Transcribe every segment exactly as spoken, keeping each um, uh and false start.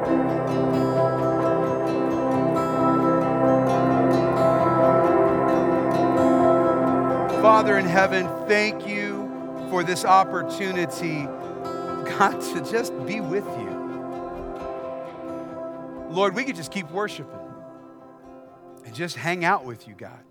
Father in heaven, thank you for this opportunity, God, to just be with you. Lord, we could just keep worshiping and just hang out with you, God.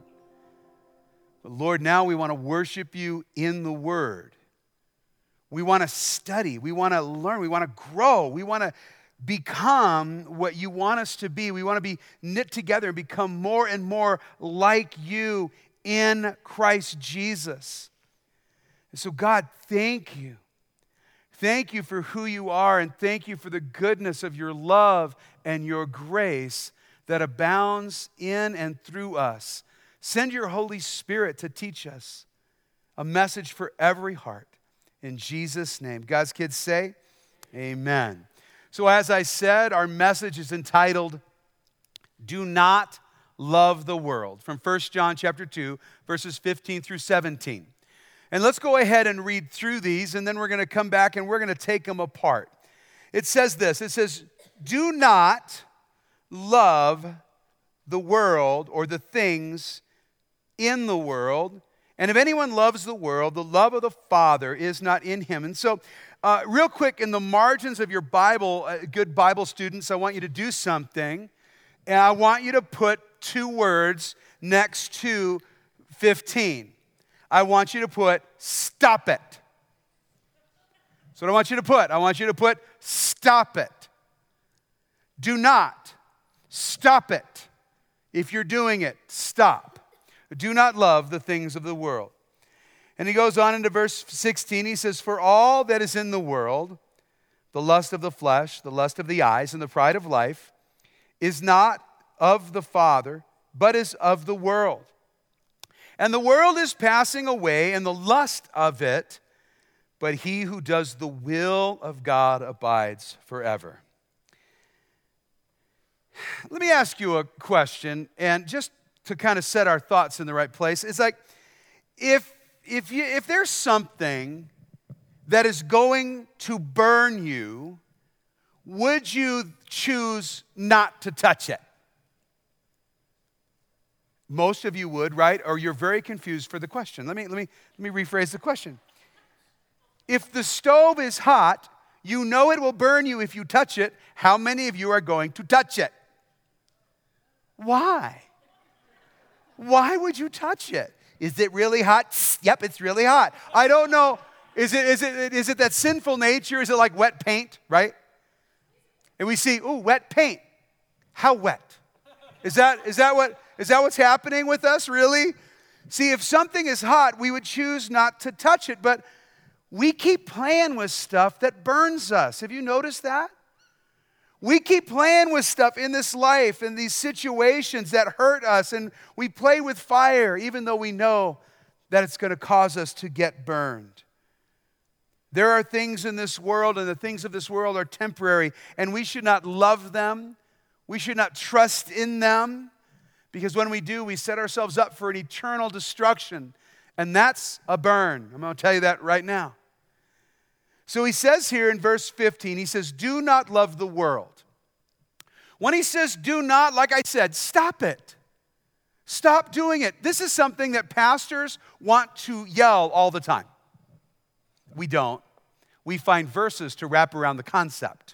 But Lord, now we want to worship you in the Word. We want to study. We want to learn. We want to grow. We want to become what you want us to be. We want to be knit together and become more and more like you in Christ Jesus. And so, God, thank you. Thank you for who you are, and thank you for the goodness of your love and your grace that abounds in and through us. Send your Holy Spirit to teach us a message for every heart. In Jesus' name. God's kids say, amen. So as I said, our message is entitled, Do Not Love the World, from First John chapter two, verses fifteen through seventeen. And let's go ahead and read through these, and then we're going to come back and we're going to take them apart. It says this, it says, do not love the world or the things in the world. And if anyone loves the world, the love of the Father is not in him. And so, uh, real quick, in the margins of your Bible, uh, good Bible students, I want you to do something. And I want you to put two words next to fifteen. I want you to put, stop it. That's what I want you to put. I want you to put, stop it. Do not. Stop it. If you're doing it, stop. Do not love the things of the world. And he goes on into verse sixteen. He says, for all that is in the world, the lust of the flesh, the lust of the eyes, and the pride of life, is not of the Father, but is of the world. And the world is passing away, and the lust of it, but he who does the will of God abides forever. Let me ask you a question, and just to kind of set our thoughts in the right place. It's like, if if you if there's something that is going to burn you, would you choose not to touch it? Most of you would, right? Or you're very confused for the question. Let me let me let me rephrase the question. If the stove is hot, you know it will burn you if you touch it. How many of you are going to touch it? Why? Why would you touch it? Is it really hot? Yep, it's really hot. I don't know. Is it is it is it that sinful nature? Is it like wet paint, right? And we see, ooh, wet paint. How wet? Is that is that what is that what's happening with us, really? See, if something is hot, we would choose not to touch it, but we keep playing with stuff that burns us. Have you noticed that? We keep playing with stuff in this life, in these situations that hurt us, and we play with fire even though we know that it's going to cause us to get burned. There are things in this world, and the things of this world are temporary, and we should not love them. We should not trust in them, because when we do, we set ourselves up for an eternal destruction, and that's a burn. I'm going to tell you that right now. So he says here in verse fifteen, he says, do not love the world. When he says do not, like I said, stop it. Stop doing it. This is something that pastors want to yell all the time. We don't. We find verses to wrap around the concept.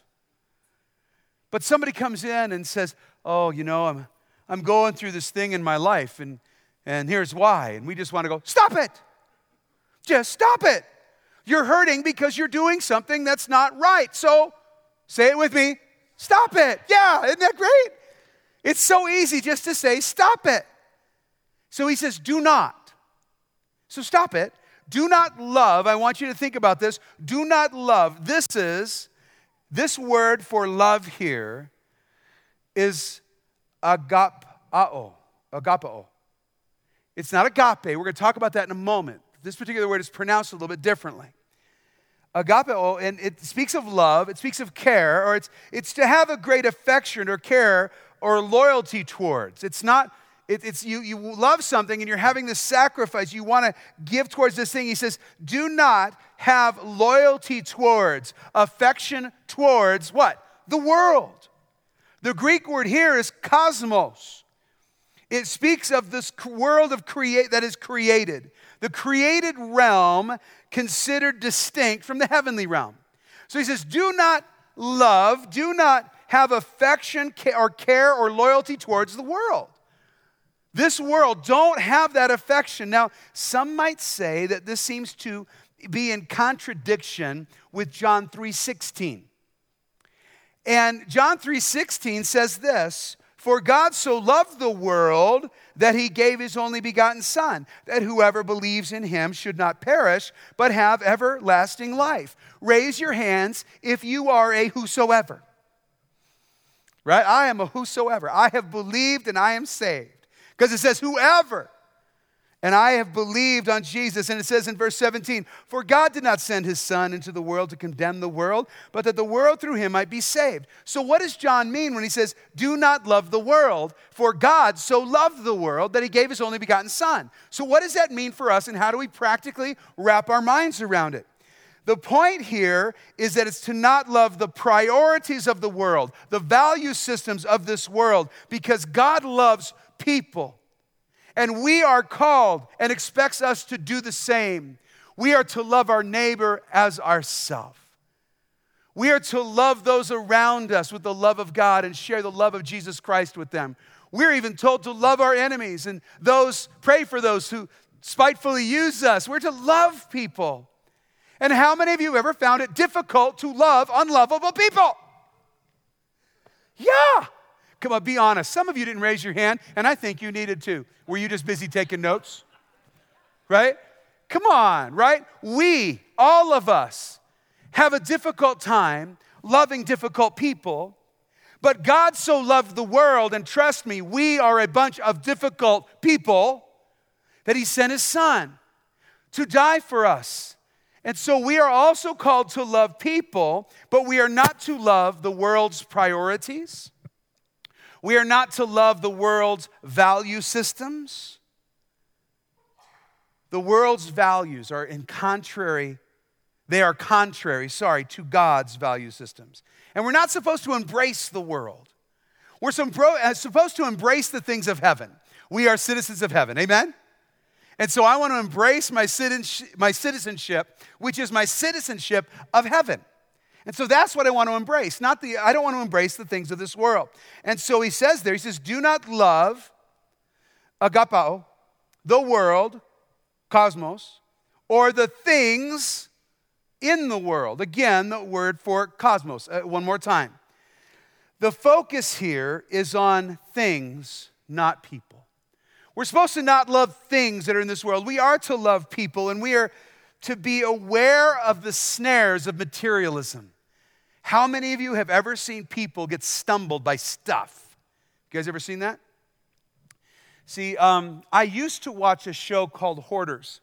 But somebody comes in and says, oh, you know, I'm I'm going through this thing in my life, and, and here's why. And we just want to go, stop it. Just stop it. You're hurting because you're doing something that's not right. So, say it with me, stop it. Yeah, isn't that great? It's so easy just to say, stop it. So he says, do not. So stop it. Do not love. I want you to think about this. Do not love. This is, this word for love here is agapao. Agapao. It's not agape. We're going to talk about that in a moment. This particular word is pronounced a little bit differently. Agapeo, and it speaks of love, it speaks of care, or it's it's to have a great affection or care or loyalty towards. It's not, it, it's you, you love something and you're having this sacrifice. You want to give towards this thing. He says, do not have loyalty towards, affection towards what? The world. The Greek word here is cosmos. It speaks of this world of create that is created. The created realm considered distinct from the heavenly realm. So he says, do not love, do not have affection or care or loyalty towards the world. This world, don't have that affection. Now, some might say that this seems to be in contradiction with John three sixteen. And John three sixteen says this, for God so loved the world that he gave his only begotten Son, that whoever believes in him should not perish, but have everlasting life. Raise your hands if you are a whosoever. Right? I am a whosoever. I have believed and I am saved. Because it says whoever. And I have believed on Jesus. And it says in verse seventeen, for God did not send his Son into the world to condemn the world, but that the world through him might be saved. So what does John mean when he says, do not love the world? For God so loved the world that he gave his only begotten Son. So what does that mean for us, and how do we practically wrap our minds around it? The point here is that it's to not love the priorities of the world, the value systems of this world, because God loves people. And we are called and expects us to do the same. We are to love our neighbor as ourselves. We are to love those around us with the love of God and share the love of Jesus Christ with them. We're even told to love our enemies and those, pray for those who spitefully use us. We're to love people. And how many of you ever found it difficult to love unlovable people? Yeah. Come on, be honest. Some of you didn't raise your hand, and I think you needed to. Were you just busy taking notes? Right? Come on, right? We, all of us, have a difficult time loving difficult people, but God so loved the world, and trust me, we are a bunch of difficult people, that he sent his Son to die for us. And so we are also called to love people, but we are not to love the world's priorities. We are not to love the world's value systems. The world's values are in contrary, they are contrary, sorry, to God's value systems. And we're not supposed to embrace the world. We're supposed to embrace the things of heaven. We are citizens of heaven, amen? And so I want to embrace my citizenship, which is my citizenship of heaven. And so that's what I want to embrace. Not the, I don't want to embrace the things of this world. And so he says there, he says, do not love, agapao, the world, cosmos, or the things in the world. Again, the word for cosmos. Uh, one more time. The focus here is on things, not people. We're supposed to not love things that are in this world. We are to love people, and we are to be aware of the snares of materialism. How many of you have ever seen people get stumbled by stuff? You guys ever seen that? See, um, I used to watch a show called Hoarders.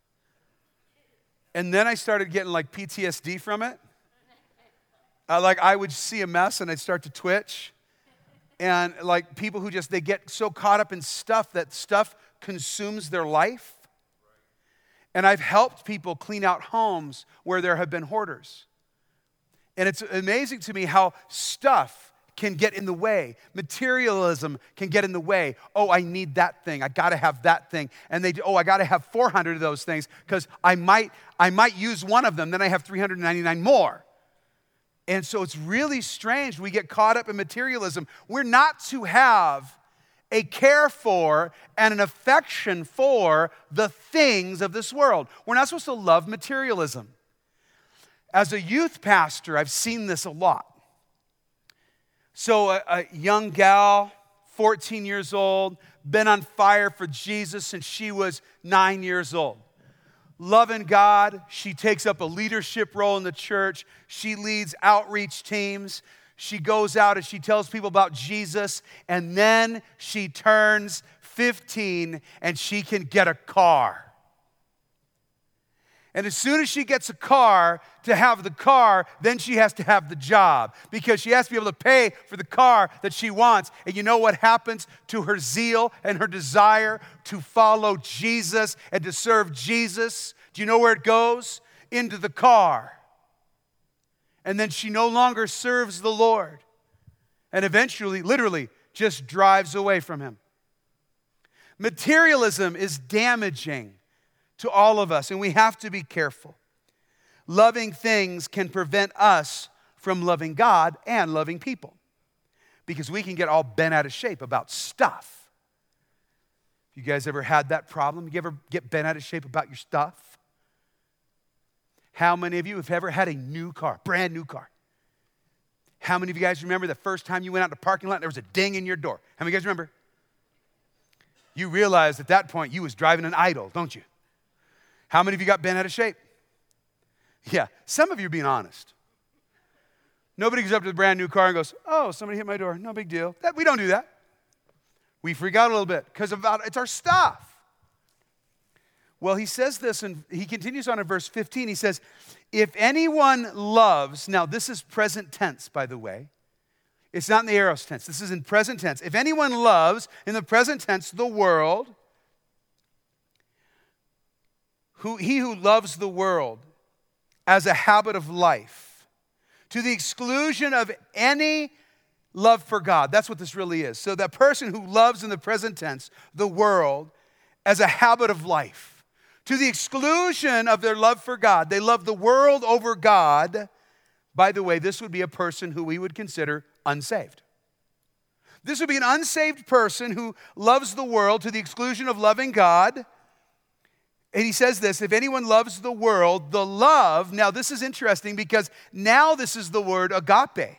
And then I started getting like P T S D from it. Uh, like I would see a mess and I'd start to twitch. And like people who just, they get so caught up in stuff that stuff consumes their life. And I've helped people clean out homes where there have been hoarders. And it's amazing to me how stuff can get in the way. Materialism can get in the way. Oh, I need that thing. I got to have that thing. And they, oh, I got to have four hundred of those things because I might, I might use one of them. Then I have three hundred ninety-nine more. And so it's really strange. We get caught up in materialism. We're not to have a care for and an affection for the things of this world. We're not supposed to love materialism. As a youth pastor, I've seen this a lot. So a, a young gal, fourteen years old, been on fire for Jesus since she was nine years old. Loving God, she takes up a leadership role in the church. She leads outreach teams. She goes out and she tells people about Jesus. And then she turns fifteen and she can get a car. And as soon as she gets a car, to have the car, then she has to have the job because she has to be able to pay for the car that she wants. And you know what happens to her zeal and her desire to follow Jesus and to serve Jesus? Do you know where it goes? Into the car. And then she no longer serves the Lord. and eventually, literally, just drives away from him. Materialism is damaging to all of us, and we have to be careful. Loving things can prevent us from loving God and loving people, because we can get all bent out of shape about stuff. You guys ever had that problem? You ever get bent out of shape about your stuff? How many of you have ever had a new car, brand new car? How many of you guys remember the first time you went out to the parking lot and there was a ding in your door? How many of you guys remember? You realized at that point you was driving an idol, don't you? How many of you got bent out of shape? Yeah, some of you are being honest. Nobody goes up to the brand new car and goes, oh, somebody hit my door, no big deal. That, we don't do that. We freak out a little bit because it's our stuff. Well, he says this, and he continues on in verse fifteen. He says, if anyone loves, now this is present tense, by the way. It's not in the aorist tense. This is in present tense. If anyone loves, in the present tense, the world, who, he who loves the world as a habit of life, to the exclusion of any love for God. That's what this really is. So that person who loves, in the present tense, the world as a habit of life, to the exclusion of their love for God. They love the world over God. By the way, this would be a person who we would consider unsaved. This would be an unsaved person who loves the world to the exclusion of loving God. And he says this, if anyone loves the world, the love, now this is interesting because now this is the word agape.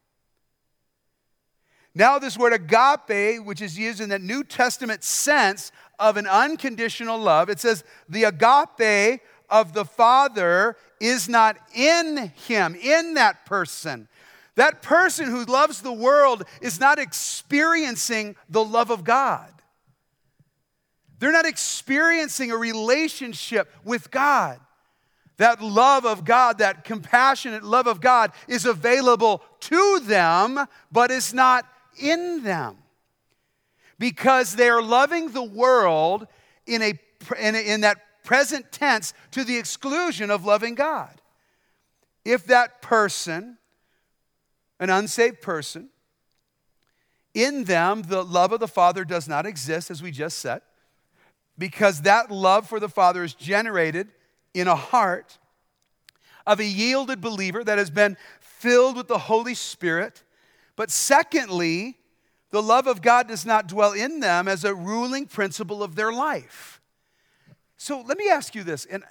Now this word agape, which is used in the New Testament sense of an unconditional love, it says the agape of the Father is not in him, in that person. That person who loves the world is not experiencing the love of God. They're not experiencing a relationship with God. That love of God, that compassionate love of God is available to them, but is not in them. Because they are loving the world in, a, in, a, in that present tense to the exclusion of loving God. If that person, an unsaved person, in them the love of the Father does not exist, as we just said, because that love for the Father is generated in a heart of a yielded believer that has been filled with the Holy Spirit. But secondly, the love of God does not dwell in them as a ruling principle of their life. So let me ask you this, and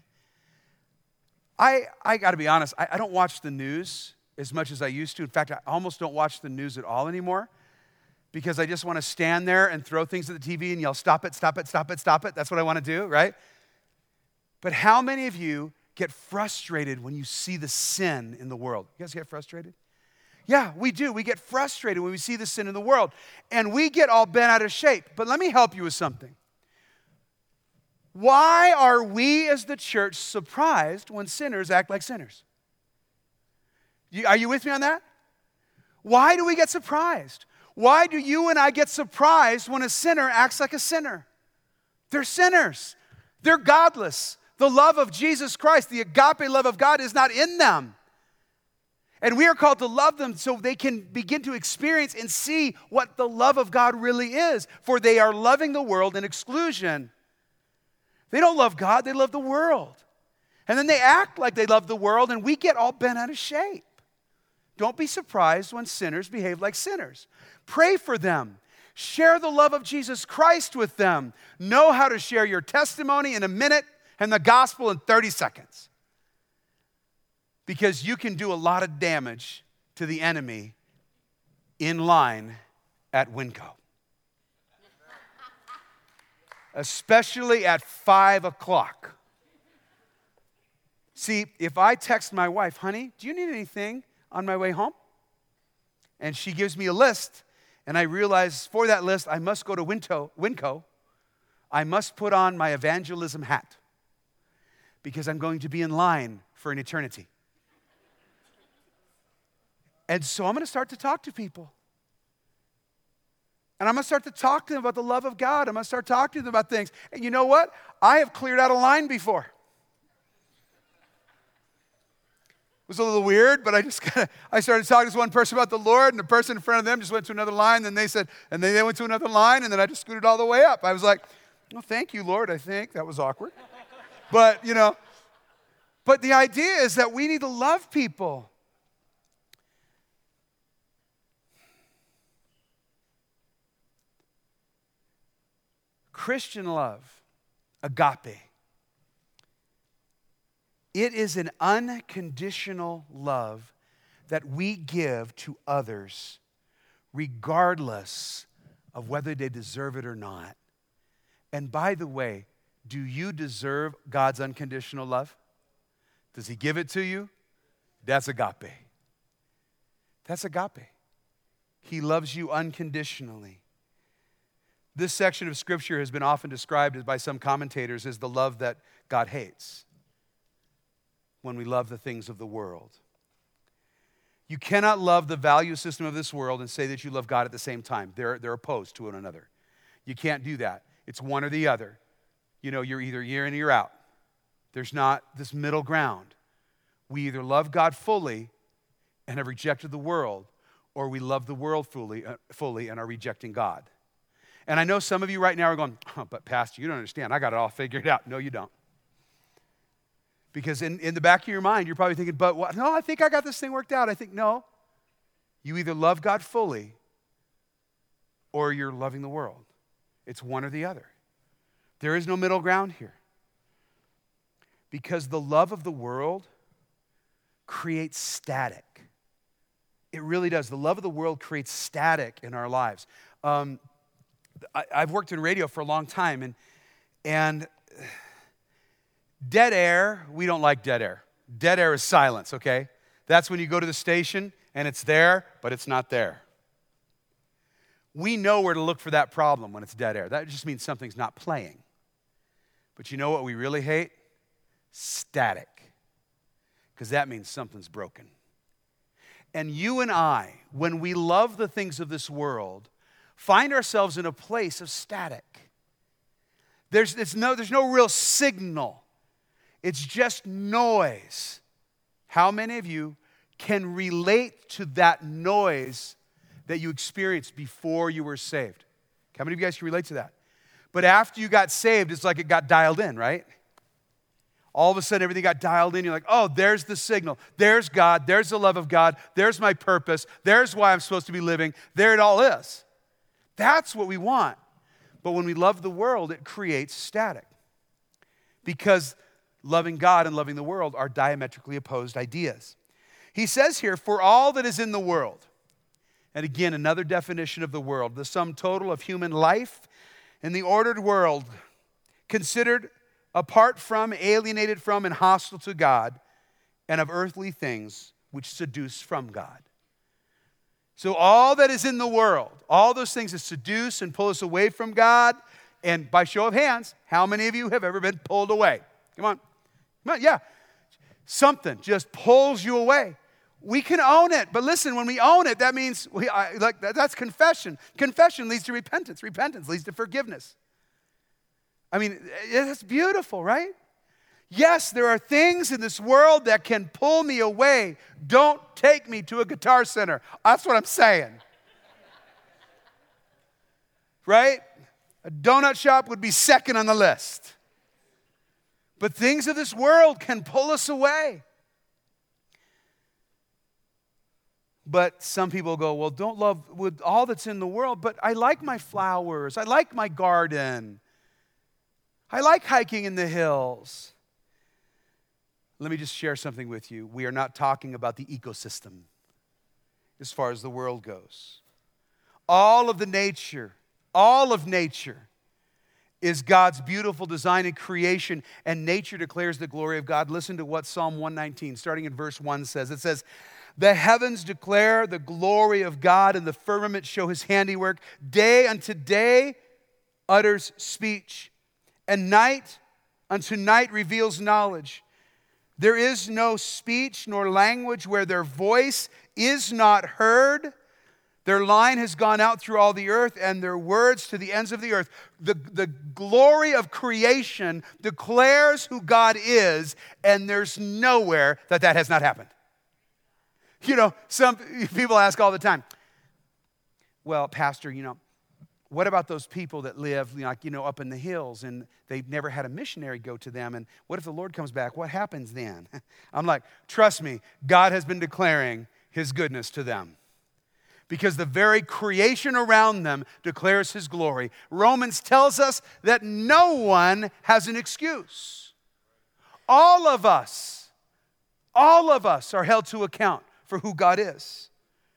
I, I got to be honest, I, I don't watch the news as much as I used to. In fact, I almost don't watch the news at all anymore because I just want to stand there and throw things at the T V and yell, stop it, stop it, stop it, stop it. That's what I want to do, right? But how many of you get frustrated when you see the sin in the world? You guys get frustrated? Yeah, we do. We get frustrated when we see the sin in the world. And we get all bent out of shape. But let me help you with something. Why are we as the church surprised when sinners act like sinners? You, are you with me on that? Why do we get surprised? Why do you and I get surprised when a sinner acts like a sinner? They're sinners. They're godless. The love of Jesus Christ, the agape love of God, is not in them. And we are called to love them so they can begin to experience and see what the love of God really is. For they are loving the world in exclusion. They don't love God, they love the world. And then they act like they love the world, and we get all bent out of shape. Don't be surprised when sinners behave like sinners. Pray for them. Share the love of Jesus Christ with them. Know how to share your testimony in a minute and the gospel in thirty seconds. Because you can do a lot of damage to the enemy in line at Winco. Especially at five o'clock. See, if I text my wife, honey, do you need anything on my way home? And she gives me a list, and I realize for that list, I must go to Winco, Winco. I must put on my evangelism hat because I'm going to be in line for an eternity. And so I'm going to start to talk to people. And I'm going to start to talk to them about the love of God. I'm going to start talking to them about things. And you know what? I have cleared out a line before. was a little weird, but I just kind of, I started talking to this one person about the Lord, and the person in front of them just went to another line, and then they said, and then they went to another line, and then I just scooted all the way up. I was like, well, thank you, Lord, I think. That was awkward. But, you know, but the idea is that we need to love people. Christian love, agape. It is an unconditional love that we give to others regardless of whether they deserve it or not. And by the way, do you deserve God's unconditional love? Does he give it to you? That's agape. That's agape. He loves you unconditionally. This section of Scripture has been often described as, by some commentators, as the love that God hates, when we love the things of the world. You cannot love the value system of this world and say that you love God at the same time. They're, they're opposed to one another. You can't do that. It's one or the other. You know, you're either here and you're out. There's not this middle ground. We either love God fully and have rejected the world, or we love the world fully, uh, fully and are rejecting God. And I know some of you right now are going, oh, but Pastor, you don't understand. I got it all figured out. No, you don't. Because in, in the back of your mind, you're probably thinking, but what? No, I think I got this thing worked out. I think, no. You either love God fully or you're loving the world. It's one or the other. There is no middle ground here. Because the love of the world creates static. It really does. The love of the world creates static in our lives. Um, I, I've worked in radio for a long time, and and dead air, we don't like dead air. Dead air is silence, okay? That's when you go to the station and it's there, but it's not there. We know where to look for that problem when it's dead air. That just means something's not playing. But you know what we really hate? Static. Because that means something's broken. And you and I, when we love the things of this world, find ourselves in a place of static. There's, it's no, there's no real signal. It's just noise. How many of you can relate to that noise that you experienced before you were saved? How many of you guys can relate to that? But after you got saved, it's like it got dialed in, right? All of a sudden, everything got dialed in. You're like, oh, there's the signal. There's God. There's the love of God. There's my purpose. There's why I'm supposed to be living. There it all is. That's what we want. But when we love the world, it creates static. Because loving God and loving the world are diametrically opposed ideas. He says here, for all that is in the world. And again, another definition of the world, the sum total of human life in the ordered world, considered apart from, alienated from, and hostile to God, and of earthly things which seduce from God. So all that is in the world, all those things that seduce and pull us away from God, and by show of hands, how many of you have ever been pulled away? Come on. Come on, yeah. Something just pulls you away. We can own it, but listen, when we own it, that means, we, I, like that, that's confession. Confession leads to repentance. Repentance leads to forgiveness. I mean, that's beautiful, right? Yes, there are things in this world that can pull me away. Don't take me to a Guitar Center. That's what I'm saying. Right? A donut shop would be second on the list. But things of this world can pull us away. But some people go, well, don't love with all that's in the world, but I like my flowers. I like my garden. I like hiking in the hills. Let me just share something with you. We are not talking about the ecosystem as far as the world goes. All of the nature, all of nature is God's beautiful design and creation, and nature declares the glory of God. Listen to what Psalm one nineteen, starting in verse one, says. It says, the heavens declare the glory of God, and the firmament show his handiwork. Day unto day utters speech, and night unto night reveals knowledge. There is no speech nor language where their voice is not heard. Their line has gone out through all the earth, and their words to the ends of the earth. The, the glory of creation declares who God is, and there's nowhere that that has not happened. You know, some people ask all the time, well, Pastor, you know, what about those people that live, like, you know, up in the hills and they've never had a missionary go to them? And what if the Lord comes back? What happens then? I'm like, trust me, God has been declaring his goodness to them. Because the very creation around them declares his glory. Romans tells us that no one has an excuse. All of us, all of us are held to account for who God is.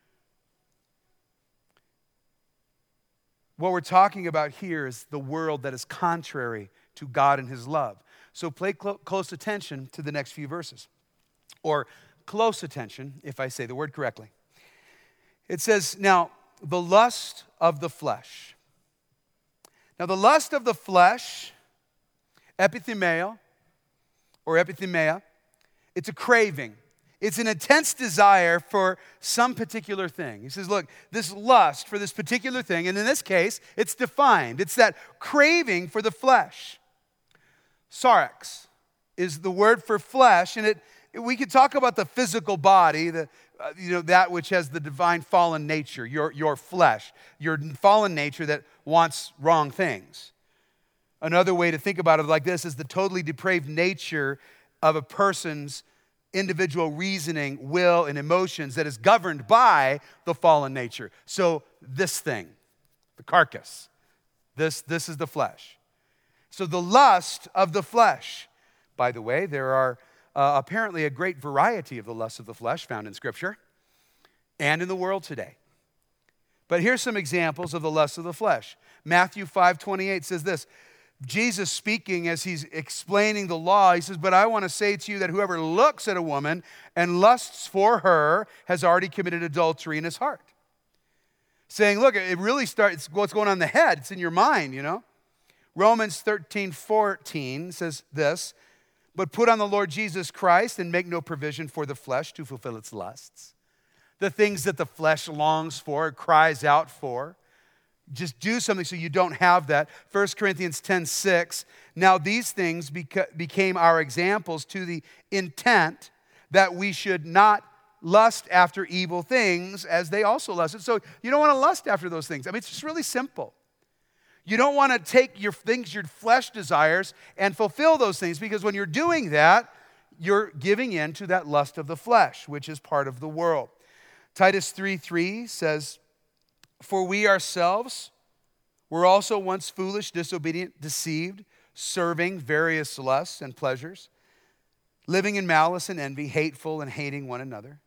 What we're talking about here is the world that is contrary to God and his love. So pay cl- close attention to the next few verses. Or close attention, if I say the word correctly. It says, now, the lust of the flesh. Now, the lust of the flesh, epithumeo, or epithumia, it's a craving. It's an intense desire for some particular thing. He says, look, this lust for this particular thing, and in this case, it's defined. It's that craving for the flesh. Sarx is the word for flesh, and it we could talk about the physical body, the uh, you know that which has the divine fallen nature, your your flesh, your fallen nature that wants wrong things. Another way to think about it like this is the totally depraved nature of a person's individual reasoning, will, and emotions that is governed by the fallen nature. So this thing, the carcass, this, this is the flesh. So the lust of the flesh. By the way, there are uh, apparently a great variety of the lusts of the flesh found in Scripture and in the world today. But here's some examples of the lusts of the flesh. Matthew five twenty-eight says this, Jesus speaking as he's explaining the law, he says, but I want to say to you that whoever looks at a woman and lusts for her has already committed adultery in his heart. Saying, look, it really starts, what's going on in the head, it's in your mind, you know. Romans thirteen fourteen says this, but put on the Lord Jesus Christ and make no provision for the flesh to fulfill its lusts. The things that the flesh longs for, cries out for. Just do something so you don't have that. First Corinthians ten six, now these things beca- became our examples to the intent that we should not lust after evil things as they also lusted. So you don't want to lust after those things. I mean, it's just really simple. You don't want to take your things, your flesh desires, and fulfill those things, because when you're doing that, you're giving in to that lust of the flesh, which is part of the world. Titus three three says, for we ourselves were also once foolish, disobedient, deceived, serving various lusts and pleasures, living in malice and envy, hateful and hating one another.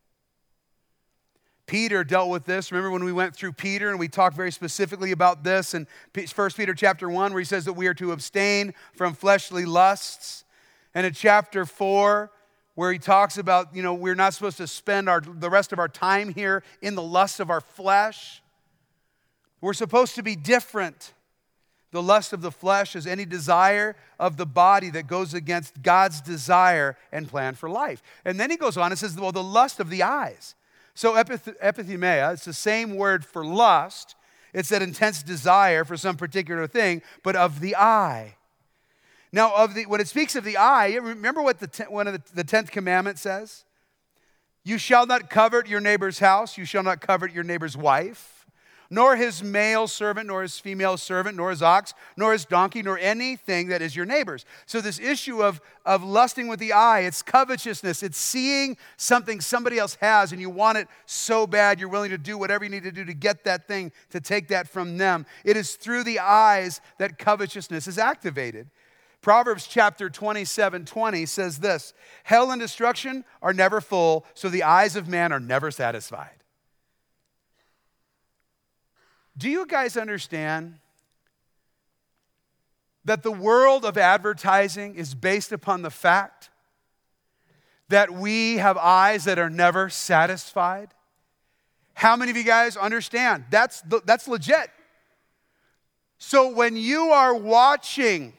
Peter dealt with this. Remember when we went through Peter and we talked very specifically about this in First Peter chapter one, where he says that we are to abstain from fleshly lusts. And in chapter four, where he talks about, you know, we're not supposed to spend our, the rest of our time here in the lust of our flesh. We're supposed to be different. The lust of the flesh is any desire of the body that goes against God's desire and plan for life. And then he goes on and says, well, the lust of the eyes. So epith- epithumia, it's the same word for lust. It's that intense desire for some particular thing, but of the eye. Now, of the when it speaks of the eye, remember what the ten, one of the, the tenth commandment says? You shall not covet your neighbor's house. You shall not covet your neighbor's wife, nor his male servant, nor his female servant, nor his ox, nor his donkey, nor anything that is your neighbor's. So this issue of, of lusting with the eye, it's covetousness. It's seeing something somebody else has and you want it so bad you're willing to do whatever you need to do to get that thing, to take that from them. It is through the eyes that covetousness is activated. Proverbs chapter twenty-seven twenty says this, hell and destruction are never full, so the eyes of man are never satisfied. Do you guys understand that the world of advertising is based upon the fact that we have eyes that are never satisfied? How many of you guys understand? That's, that's legit. So when you are watching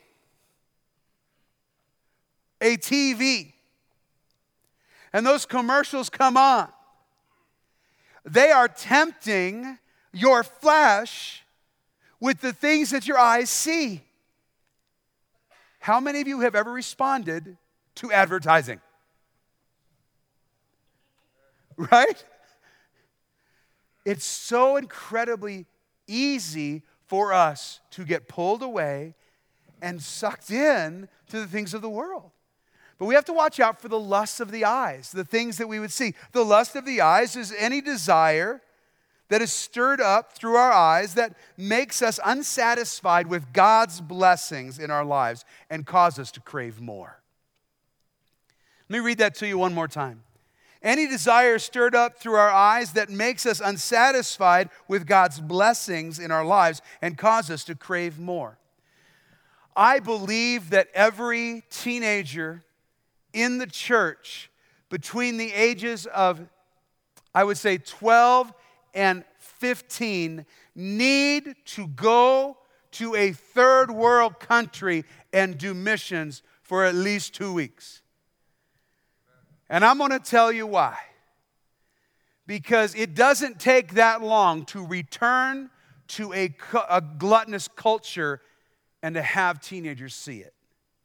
a T V and those commercials come on, they are tempting your flesh with the things that your eyes see. How many of you have ever responded to advertising? right? It's so incredibly easy for us to get pulled away and sucked in to the things of the world. But we have to watch out for the lust of the eyes, the things that we would see. The lust of the eyes is any desire that is stirred up through our eyes that makes us unsatisfied with God's blessings in our lives and cause us to crave more. Let me read that to you one more time. Any desire stirred up through our eyes that makes us unsatisfied with God's blessings in our lives and cause us to crave more. I believe that every teenager in the church between the ages of, I would say, twelve and fifteen need to go to a third world country and do missions for at least two weeks. And I'm going to tell you why. Because it doesn't take that long to return to a, a gluttonous culture and to have teenagers see it.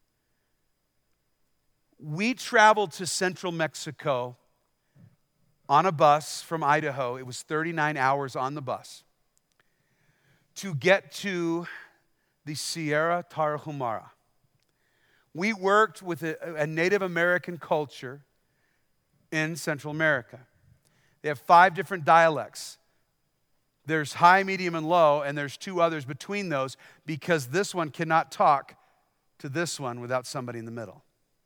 We traveled to central Mexico on a bus from Idaho. It was thirty-nine hours on the bus to get to the Sierra Tarahumara. We worked with a, a Native American culture in Central America. They have five different dialects. There's high, medium, and low, and there's two others between those because this one cannot talk to this one without somebody in the middle.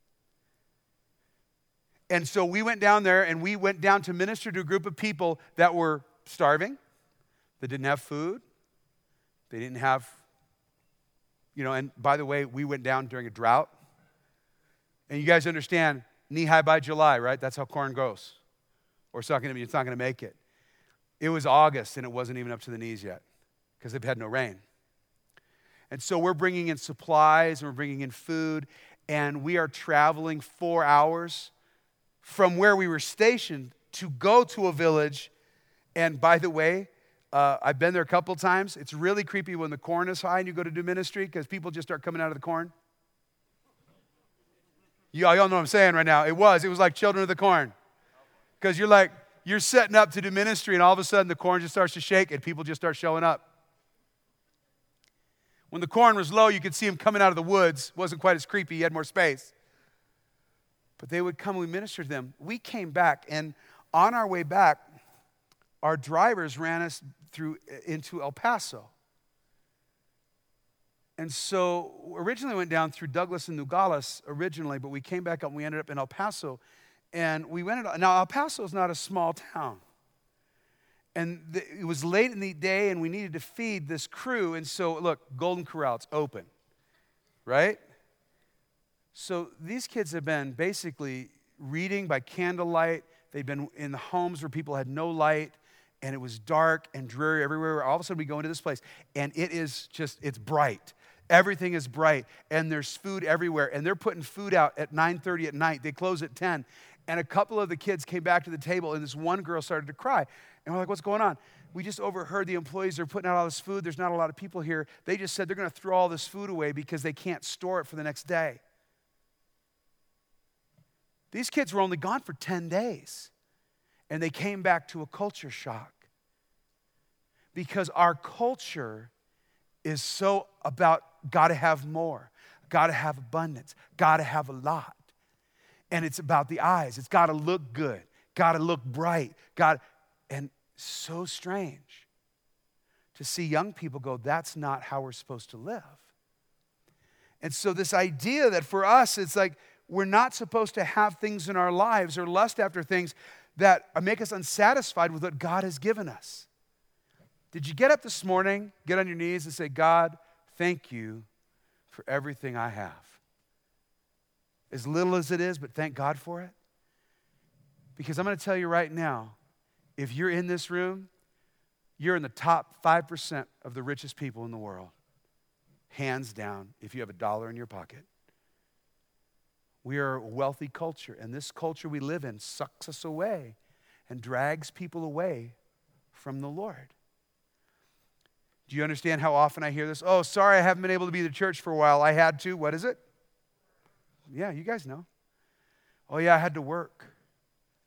And so we went down there, and we went down to minister to a group of people that were starving, that didn't have food, they didn't have, you know, and by the way, we went down during a drought. And you guys understand, knee-high by July, right? That's how corn grows. Or it's not going to be, it's not going to make it. It was August, and it wasn't even up to the knees yet because they've had no rain. And so we're bringing in supplies, and we're bringing in food, and we are traveling four hours from where we were stationed to go to a village. And by the way, uh, I've been there a couple times. It's really creepy when the corn is high and you go to do ministry because people just start coming out of the corn. You all know what I'm saying right now. It was. It was like children of the corn. Because you're like, you're setting up to do ministry and all of a sudden the corn just starts to shake and people just start showing up. When the corn was low, you could see them coming out of the woods. It wasn't quite as creepy. You had more space. But they would come and we ministered to them. We came back, and on our way back, our drivers ran us through into El Paso. And so originally went down through Douglas and Nogales originally, but we came back up and we ended up in El Paso. And we went, in, now El Paso is not a small town. And the, it was late in the day and we needed to feed this crew. And so look, Golden Corral, it's open, right? So these kids have been basically reading by candlelight. They've been in the homes where people had no light, and it was dark and dreary everywhere. All of a sudden we go into this place, and it is just, it's bright. Everything is bright, and there's food everywhere, and they're putting food out at nine thirty at night. They close at ten, and a couple of the kids came back to the table, and this one girl started to cry. And we're like, what's going on? We just overheard the employees are putting out all this food. There's not a lot of people here. They just said they're going to throw all this food away because they can't store it for the next day. These kids were only gone for ten days, and they came back to a culture shock because our culture is so about got to have more, got to have abundance, got to have a lot. And it's about the eyes. It's got to look good, got to look bright, got and so strange to see young people go, that's not how we're supposed to live. And so this idea that for us, it's like, we're not supposed to have things in our lives or lust after things that make us unsatisfied with what God has given us. Did you get up this morning, get on your knees and say, God, thank you for everything I have? As little as it is, but thank God for it. Because I'm going to tell you right now, if you're in this room, you're in the top five percent of the richest people in the world. Hands down, if you have a dollar in your pocket. We are a wealthy culture, and this culture we live in sucks us away and drags people away from the Lord. Do you understand how often I hear this? Oh, sorry, I haven't been able to be to church for a while. I had to. What is it? Yeah, you guys know. Oh, yeah, I had to work.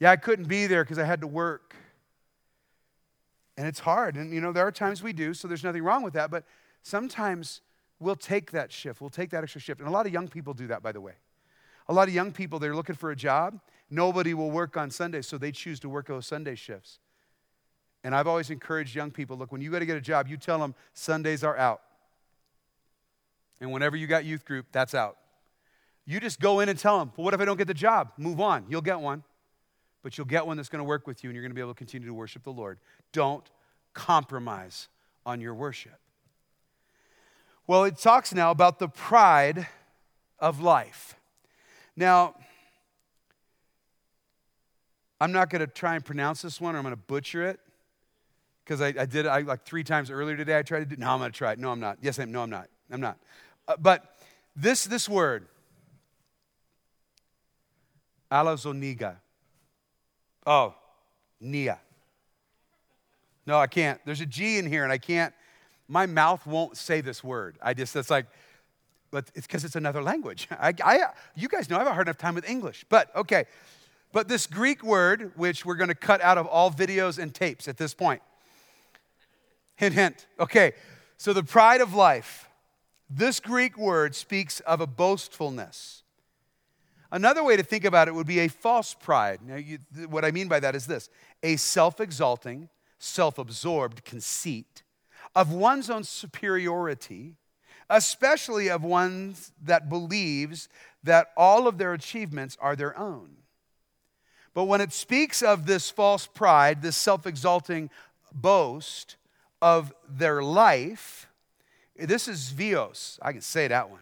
Yeah, I couldn't be there because I had to work. And it's hard. And, you know, there are times we do, so there's nothing wrong with that. But sometimes we'll take that shift. We'll take that extra shift. And a lot of young people do that, by the way. A lot of young people, they're looking for a job. Nobody will work on Sundays, so they choose to work those Sunday shifts. And I've always encouraged young people, look, when you got to get a job, you tell them Sundays are out. And whenever you got youth group, that's out. You just go in and tell them, well, what if I don't get the job? Move on. You'll get one. But you'll get one that's going to work with you, and you're going to be able to continue to worship the Lord. Don't compromise on your worship. Well, it talks now about the pride of life. Now, I'm not going to try and pronounce this one, or I'm going to butcher it, because I, I did it I, like three times earlier today. I tried to do No, I'm going to try it. No, I'm not. Yes, I am. No, I'm not. I'm not. Uh, but this, this word, alazoniga. Oh, Nia. No, I can't. There's a G in here, and I can't. My mouth won't say this word. I just, it's like, but it's because it's another language. I, I, you guys know I have a hard enough time with English. But, okay. But this Greek word, which we're going to cut out of all videos and tapes at this point. Hint, hint. Okay. So the pride of life. This Greek word speaks of a boastfulness. Another way to think about it would be a false pride. Now, you, what I mean by that is this: a self-exalting, self-absorbed conceit of one's own superiority, especially of one that believes that all of their achievements are their own. But when it speaks of this false pride, this self-exalting boast of their life, this is vios. I can say that one.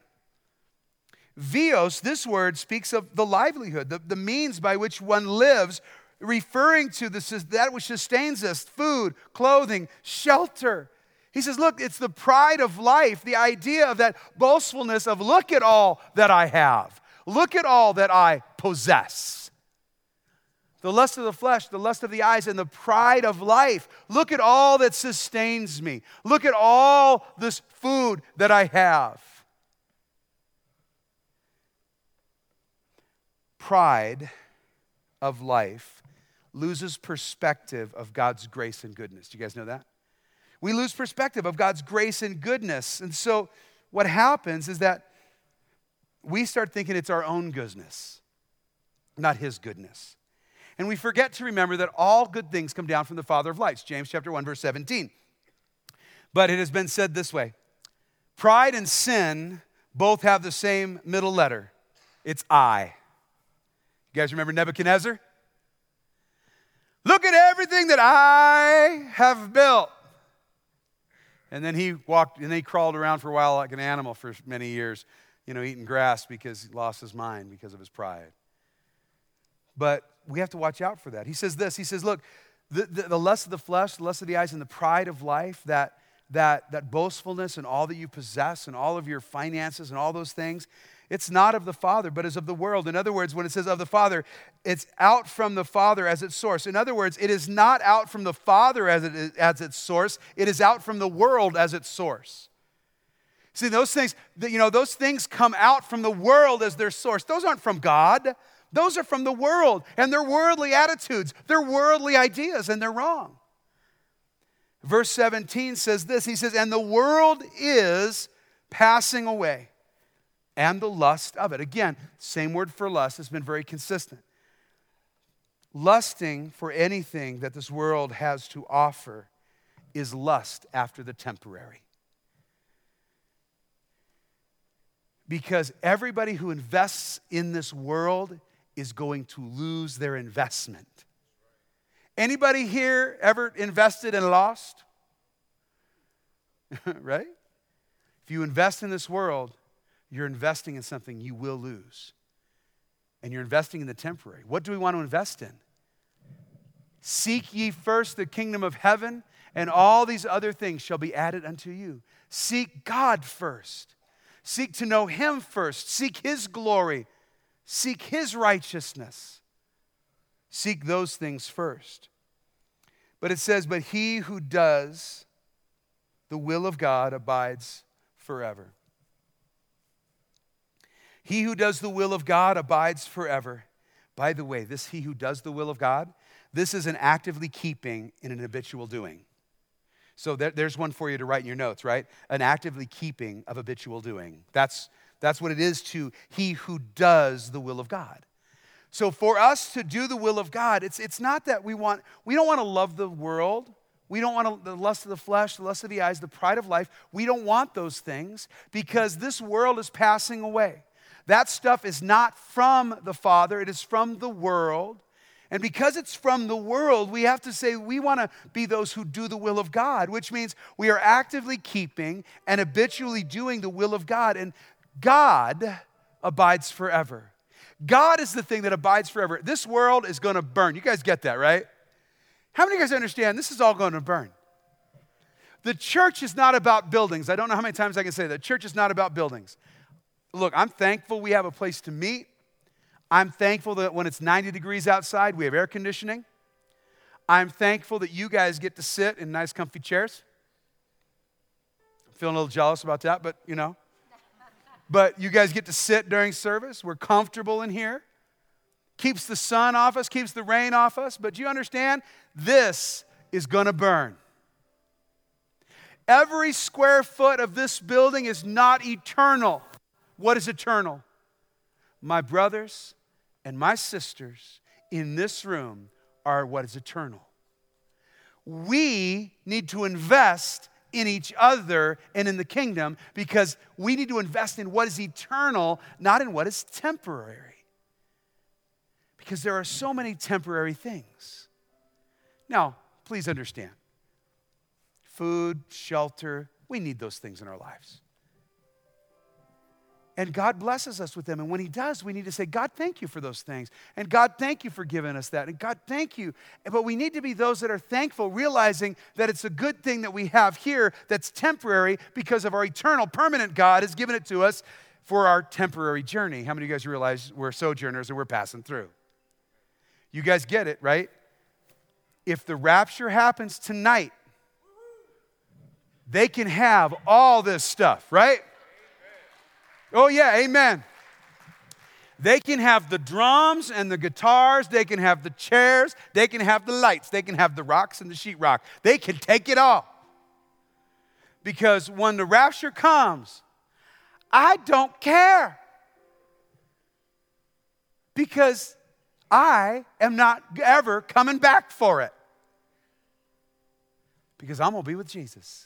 Vios, this word speaks of the livelihood, the, the means by which one lives, referring to this, that which sustains us, food, clothing, shelter. He says, look, it's the pride of life, the idea of that boastfulness of look at all that I have. Look at all that I possess. The lust of the flesh, the lust of the eyes, and the pride of life. Look at all that sustains me. Look at all this food that I have. Pride of life loses perspective of God's grace and goodness. Do you guys know that? We lose perspective of God's grace and goodness. And so what happens is that we start thinking it's our own goodness, not His goodness. And we forget to remember that all good things come down from the Father of lights, James chapter one, verse seventeen. But it has been said this way: pride and sin both have the same middle letter. It's I. You guys remember Nebuchadnezzar? Look at everything that I have built. And then he walked, and then he crawled around for a while like an animal for many years, you know, eating grass because he lost his mind because of his pride. But we have to watch out for that. He says this, he says, look, the, the, the lust of the flesh, the lust of the eyes, and the pride of life, that, that, that boastfulness and all that you possess and all of your finances and all those things, it's not of the Father, but is of the world. In other words, when it says of the Father, it's out from the Father as its source. In other words, it is not out from the Father as, it is, as its source. It is out from the world as its source. See, those things, you know, those things come out from the world as their source. Those aren't from God. Those are from the world, and they're worldly attitudes. They're worldly ideas, and they're wrong. Verse seventeen says this. He says, and the world is passing away, and the lust of it. Again, same word for lust has been very consistent. Lusting for anything that this world has to offer is lust after the temporary. Because everybody who invests in this world is going to lose their investment. Anybody here ever invested and lost? Right? If you invest in this world, you're investing in something you will lose. And you're investing in the temporary. What do we want to invest in? Seek ye first the kingdom of heaven, and all these other things shall be added unto you. Seek God first. Seek to know Him first. Seek His glory. Seek His righteousness. Seek those things first. But it says, but he who does the will of God abides forever. He who does the will of God abides forever. By the way, this he who does the will of God, this is an actively keeping and an habitual doing. So there, there's one for you to write in your notes, right? An actively keeping of habitual doing. That's, that's what it is to he who does the will of God. So for us to do the will of God, it's, it's not that we want, we don't want to love the world. We don't want to, the lust of the flesh, the lust of the eyes, the pride of life. We don't want those things because this world is passing away. That stuff is not from the Father. It is from the world. And because it's from the world, we have to say we want to be those who do the will of God, which means we are actively keeping and habitually doing the will of God. And God abides forever. God is the thing that abides forever. This world is going to burn. You guys get that, right? How many of you guys understand this is all going to burn? The church is not about buildings. I don't know how many times I can say that. The church is not about buildings. Look, I'm thankful we have a place to meet. I'm thankful that when it's ninety degrees outside, we have air conditioning. I'm thankful that you guys get to sit in nice, comfy chairs. I'm feeling a little jealous about that, but you know. But you guys get to sit during service. We're comfortable in here. Keeps the sun off us, keeps the rain off us. But you understand, this is going to burn. Every square foot of this building is not eternal. What is eternal? My brothers and my sisters in this room are what is eternal. We need to invest in each other and in the kingdom because we need to invest in what is eternal, not in what is temporary. Because there are so many temporary things. Now, please understand. Food, shelter, we need those things in our lives. And God blesses us with them. And when he does, we need to say, God, thank you for those things. And God, thank you for giving us that. And God, thank you. But we need to be those that are thankful, realizing that it's a good thing that we have here that's temporary because of our eternal, permanent God has given it to us for our temporary journey. How many of you guys realize we're sojourners and we're passing through? You guys get it, right? If the rapture happens tonight, they can have all this stuff, right? Oh, yeah, amen. They can have the drums and the guitars. They can have the chairs. They can have the lights. They can have the rocks and the sheetrock. They can take it all. Because when the rapture comes, I don't care. Because I am not ever coming back for it. Because I'm going to be with Jesus.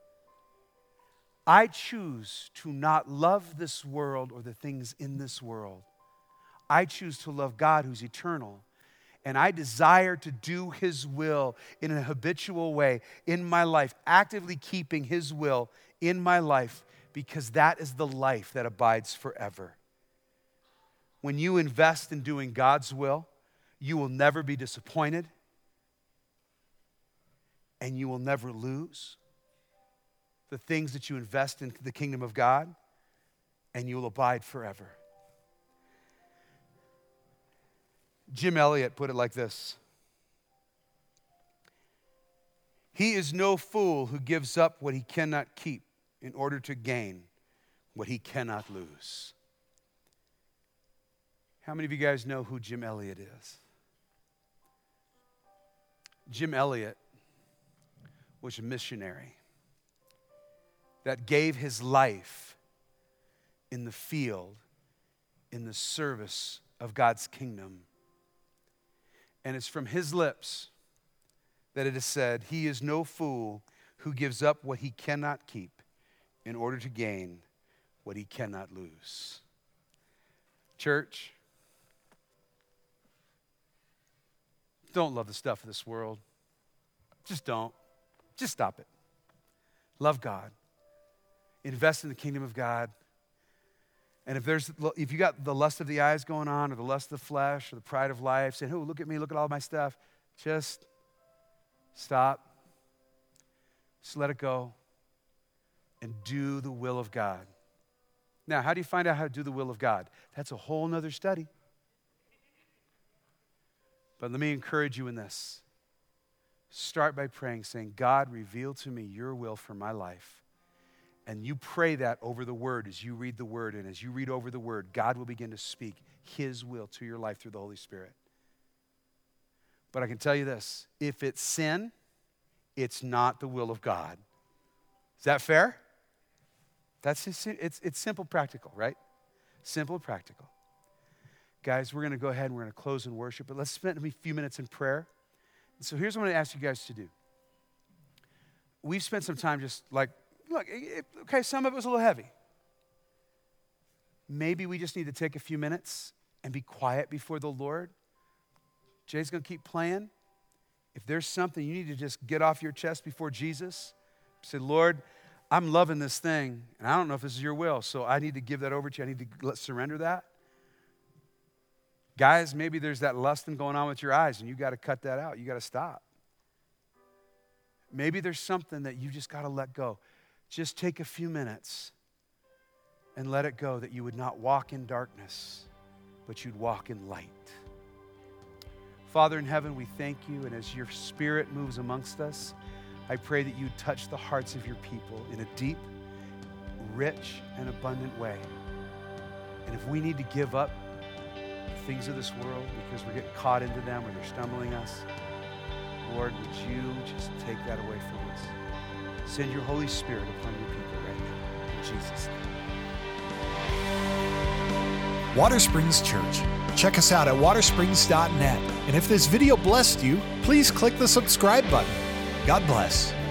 I choose to not love this world or the things in this world. I choose to love God who's eternal. And I desire to do his will in a habitual way in my life, actively keeping his will in my life because that is the life that abides forever. When you invest in doing God's will, you will never be disappointed and you will never lose the things that you invest into the kingdom of God, and you will abide forever. Jim Elliot put it like this. He is no fool who gives up what he cannot keep in order to gain what he cannot lose. How many of you guys know who Jim Elliot is? Jim Elliot was a missionary that gave his life in the field, in the service of God's kingdom. And it's from his lips that it is said, he is no fool who gives up what he cannot keep in order to gain what he cannot lose. Church, don't love the stuff of this world. Just don't. Just stop it. Love God. Invest in the kingdom of God. And if there's, if you got the lust of the eyes going on, or the lust of the flesh, or the pride of life, saying, oh, look at me, look at all my stuff, just stop. Just let it go. And do the will of God. Now, how do you find out how to do the will of God? That's a whole nother study. But let me encourage you in this. Start by praying, saying, God, reveal to me your will for my life. And you pray that over the word as you read the word. And as you read over the word, God will begin to speak his will to your life through the Holy Spirit. But I can tell you this, if it's sin, it's not the will of God. Is that fair? That's just, it's, it's simple, practical, right? Simple, practical. Guys, we're going to go ahead and we're going to close in worship, but let's spend a few minutes in prayer. And so here's what I'm going to ask you guys to do. We've spent some time just like, look, it, okay, some of it was a little heavy. Maybe we just need to take a few minutes and be quiet before the Lord. Jay's going to keep playing. If there's something you need to just get off your chest before Jesus, say, Lord, I'm loving this thing, and I don't know if this is your will, so I need to give that over to you. I need to let, surrender that. Guys, maybe there's that lusting going on with your eyes, and you got to cut that out. You got to stop. Maybe there's something that you just got to let go. Just take a few minutes and let it go, that you would not walk in darkness, but you'd walk in light. Father in heaven, we thank you, and as your Spirit moves amongst us, I pray that you touch the hearts of your people in a deep, rich, and abundant way. And if we need to give up the things of this world because we're getting caught into them or they're stumbling us, Lord, would you just take that away from us? Send your Holy Spirit upon your people right now. In Jesus' name. Water Springs Church. Check us out at watersprings dot net. And if this video blessed you, please click the subscribe button. God bless.